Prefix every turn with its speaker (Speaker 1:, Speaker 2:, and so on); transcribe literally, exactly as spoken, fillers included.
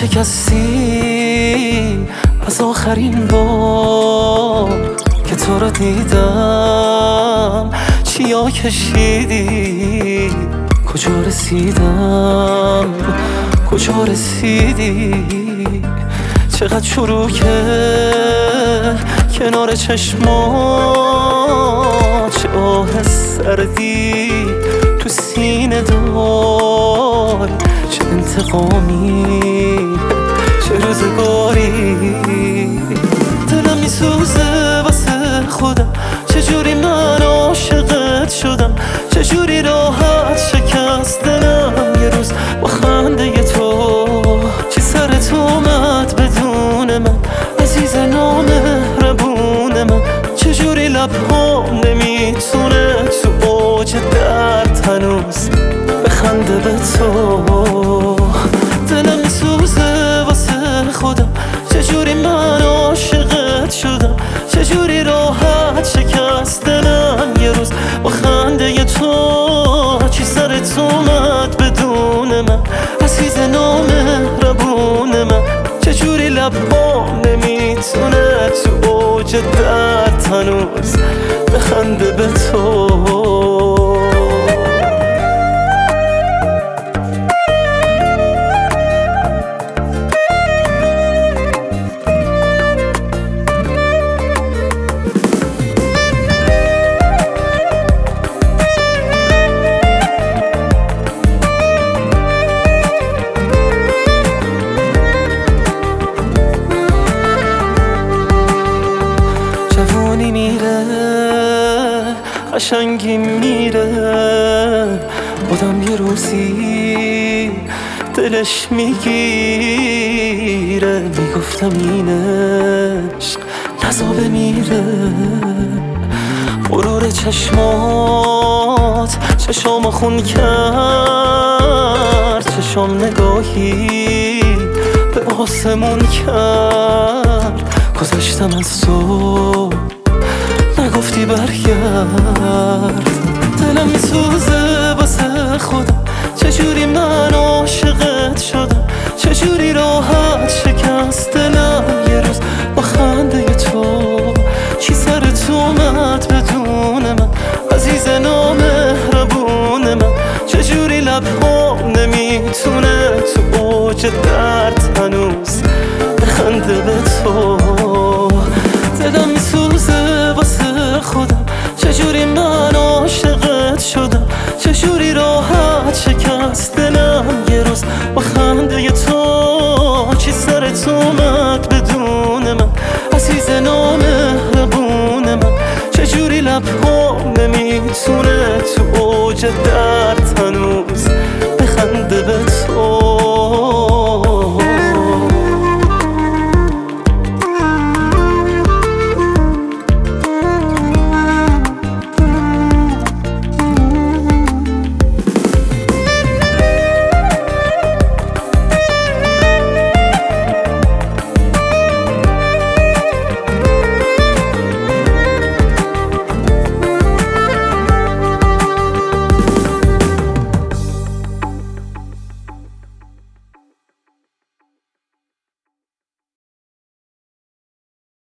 Speaker 1: شکستی از آخرین بار که تو رو دیدم. چیا کشیدی کجا رسیدم کجا رسیدی. چقدر شروع کرد کنار چشمات، چه آه سردی تو سینه دار. چه انتقامی چه روزگاری. دلم میسوزه واسه خودم، چجوری من عاشقت شدم، چجوری راحت شکست دلم یه روز با خنده تو. چی سرت اومد بدون من عزیز نامهربون من، چجوری لبهام نمیتونه تو اوج درد هنوز بخنده به تو. دلم میسوزه واسه خودم، چجوری من عاشقت شدم، چجوری راحت شکست دلم یه روز با خنده تو. چی سرت اومد بدون من عزیز نامهربون من، چجوری لبهام نمیتونه تو اوج درد هنوز بخنده به تو. جوانی میره قشنگی میره، آدم یه روزی دلش میگیره. میگفتم این عشق نزا بمیره. غرور چشمات چشام خون کرد، چشام نگاهی به آسمون کرد. گذشتم از تو نگفتی برگرد. دلم میسوزه واسه خودم، چجوری من عاشقت شدم، چجوری راحت شکست دلم یه روز با خنده تو. چی سرت اومد بدون من عزیز نامهربون من، چجوری لبهام نمیتونه تو اوج درد هنوز بخنده به تو. دلم میسوزه واسه خودم، چجوری من عاشقت شدم، چجوری راحت شکست دلم یه روز با خنده تو. چی سرت اومد بدون من عزیز نامهربون من، چجوری لبهام نمیتونه تو اوج درد